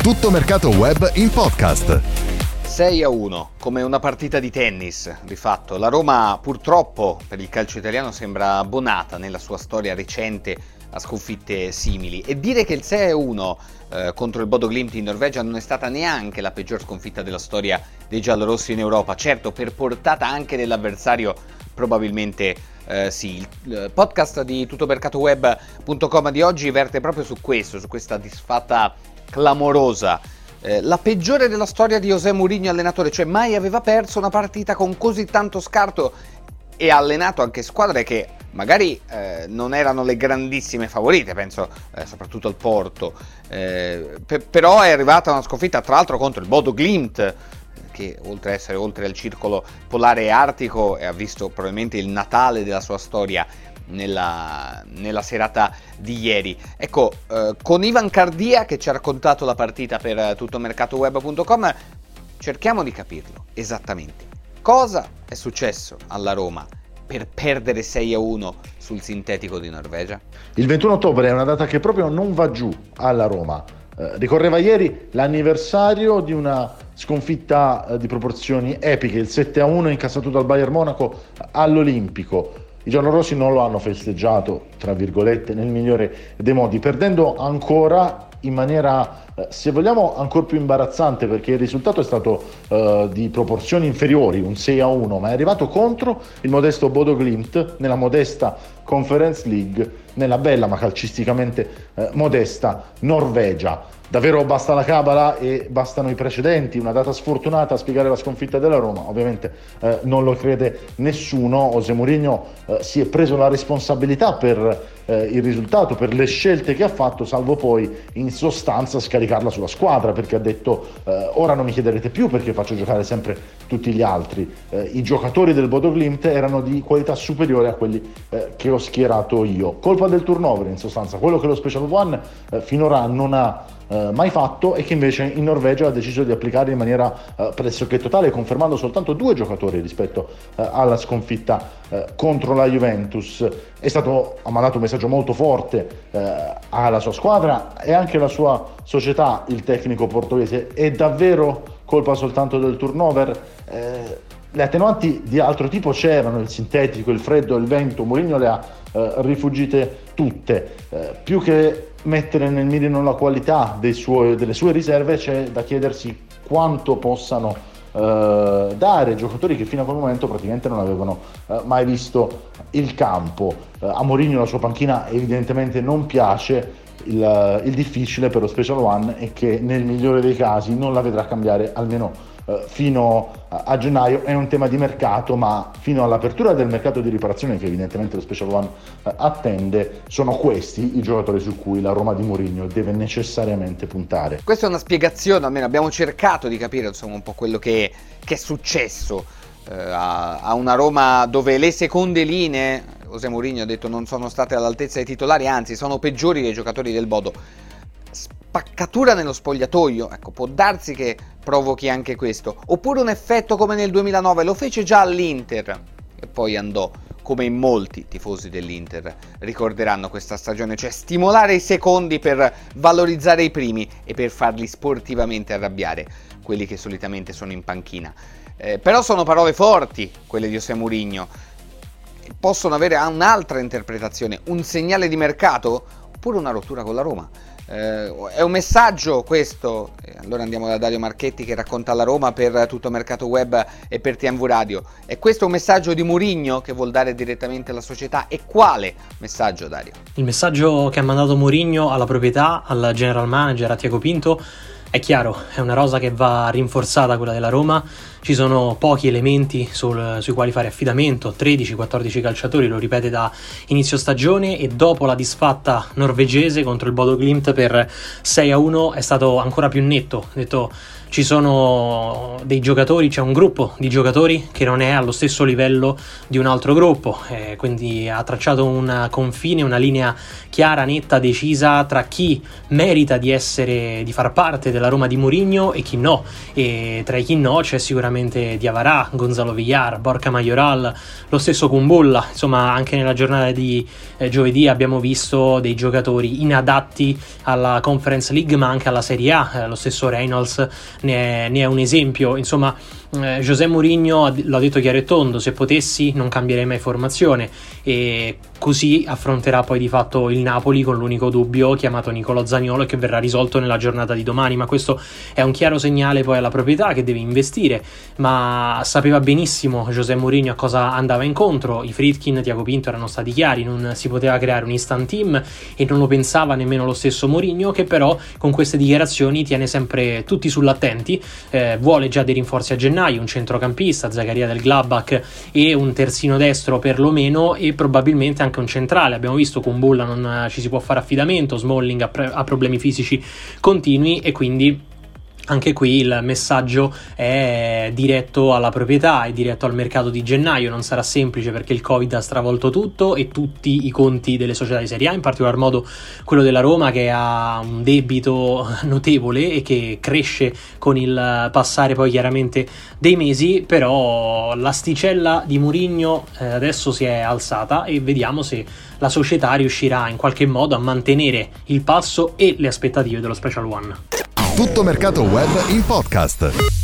Tutto Mercato Web in podcast. 6-1, come una partita di tennis, di fatto. La Roma purtroppo per il calcio italiano sembra abbonata nella sua storia recente a sconfitte simili, e dire che il 6-1 contro il Bodo Glimt in Norvegia non è stata neanche la peggior sconfitta della storia dei giallorossi in Europa, certo per portata anche dell'avversario probabilmente sì. Il podcast di tuttomercatoweb.com di oggi verte proprio su questo, su questa disfatta clamorosa, la peggiore della storia di José Mourinho allenatore, cioè mai aveva perso una partita con così tanto scarto e ha allenato anche squadre che magari non erano le grandissime favorite, penso soprattutto al Porto, però è arrivata una sconfitta tra l'altro contro il Bodo Glimt, che oltre a essere oltre al circolo polare e artico ha visto probabilmente il Natale della sua storia nella serata di ieri. Ecco, con Ivan Cardia che ci ha raccontato la partita per tuttomercatoweb.com cerchiamo di capirlo esattamente. Cosa è successo alla Roma per perdere 6-1 sul sintetico di Norvegia? Il 21 ottobre è una data che proprio non va giù alla Roma. Ricorreva ieri l'anniversario di una sconfitta di proporzioni epiche, il 7-1 incassato dal Bayern Monaco all'Olimpico. I giallorossi non lo hanno festeggiato, tra virgolette, nel migliore dei modi, perdendo ancora in maniera, se vogliamo, ancora più imbarazzante, perché il risultato è stato di proporzioni inferiori, un 6-1, ma è arrivato contro il modesto Bodo Glimt nella modesta Conference League, nella bella ma calcisticamente modesta Norvegia. Davvero basta la cabala e bastano i precedenti, una data sfortunata a spiegare la sconfitta della Roma? Ovviamente non lo crede nessuno. José Mourinho si è preso la responsabilità per il risultato, per le scelte che ha fatto, salvo poi in sostanza scaricarla sulla squadra, perché ha detto ora non mi chiederete più perché faccio giocare sempre tutti gli altri. I giocatori del Bodo Glimt erano di qualità superiore a quelli che ho schierato io. Colpa del turnover, in sostanza, quello che lo Special One finora non ha mai fatto e che invece in Norvegia ha deciso di applicare in maniera pressoché totale, confermando soltanto 2 giocatori rispetto alla sconfitta contro la Juventus. Ha mandato un messaggio molto forte alla sua squadra e anche alla sua società, il tecnico portoghese. È davvero colpa soltanto del turnover? Le attenuanti di altro tipo c'erano, il sintetico, il freddo, il vento. Mourinho le ha rifuggite tutte. Più che mettere nel mirino la qualità delle sue riserve, c'è da chiedersi quanto possano dare giocatori che fino a quel momento praticamente non avevano mai visto il campo. A Mourinho la sua panchina evidentemente non piace. Il difficile per lo Special One è che nel migliore dei casi non la vedrà cambiare almeno fino a gennaio. È un tema di mercato, ma fino all'apertura del mercato di riparazione che evidentemente lo Special One attende, sono questi i giocatori su cui la Roma di Mourinho deve necessariamente puntare. Questa è una spiegazione, almeno abbiamo cercato di capire insomma un po' quello che è successo a una Roma dove le seconde linee, José Mourinho ha detto, non sono state all'altezza dei titolari, anzi sono peggiori dei giocatori del Bodo. Spaccatura nello spogliatoio, ecco, può darsi che provochi anche questo, oppure un effetto come nel 2009, lo fece già all'Inter e poi andò, come in molti tifosi dell'Inter ricorderanno questa stagione, cioè stimolare i secondi per valorizzare i primi e per farli sportivamente arrabbiare quelli che solitamente sono in panchina. Però sono parole forti quelle di José Mourinho, possono avere un'altra interpretazione, un segnale di mercato oppure una rottura con la Roma. È un messaggio questo, allora andiamo da Dario Marchetti che racconta la Roma per Tutto Mercato Web e per TMV Radio. È questo un messaggio di Mourinho che vuol dare direttamente alla società? E quale messaggio, Dario? Il messaggio che ha mandato Mourinho alla proprietà, al general manager, a Tiago Pinto, è chiaro, è una rosa che va rinforzata, quella della Roma. Ci sono pochi elementi sui quali fare affidamento, 13-14 calciatori, lo ripete da inizio stagione, e dopo la disfatta norvegese contro il Bodo Glimt per 6-1 è stato ancora più netto. Ha detto ci sono dei giocatori, c'è un gruppo di giocatori che non è allo stesso livello di un altro gruppo, quindi ha tracciato un confine, una linea chiara, netta, decisa tra chi merita di far parte della Roma di Mourinho e chi no, e tra i chi no c'è sicuramente direttamente Diawara, Gonzalo Villar, Borja Mayoral, lo stesso Kumbulla. Insomma, anche nella giornata di giovedì abbiamo visto dei giocatori inadatti alla Conference League ma anche alla Serie A, lo stesso Reynolds ne è un esempio. Insomma, José Mourinho l'ha detto chiaro e tondo: se potessi non cambierei mai formazione, e così affronterà poi di fatto il Napoli con l'unico dubbio chiamato Nicolò Zaniolo, che verrà risolto nella giornata di domani. Ma questo è un chiaro segnale poi alla proprietà che deve investire, ma sapeva benissimo José Mourinho a cosa andava incontro. I Friedkin, Tiago Pinto erano stati chiari: non si poteva creare un instant team, e non lo pensava nemmeno lo stesso Mourinho, che però con queste dichiarazioni tiene sempre tutti sull'attenti. Vuole già dei rinforzi a gennaio, un centrocampista, Zakaria del Gladbach, e un terzino destro perlomeno, e probabilmente anche un centrale. Abbiamo visto con Bulla non ci si può fare affidamento, Smalling ha problemi fisici continui, e quindi anche qui il messaggio è diretto alla proprietà, è diretto al mercato di gennaio. Non sarà semplice perché il Covid ha stravolto tutto e tutti i conti delle società di Serie A, in particolar modo quello della Roma, che ha un debito notevole e che cresce con il passare poi chiaramente dei mesi. Però l'asticella di Mourinho adesso si è alzata, e vediamo se la società riuscirà in qualche modo a mantenere il passo e le aspettative dello Special One. Tutto Mercato Web in podcast.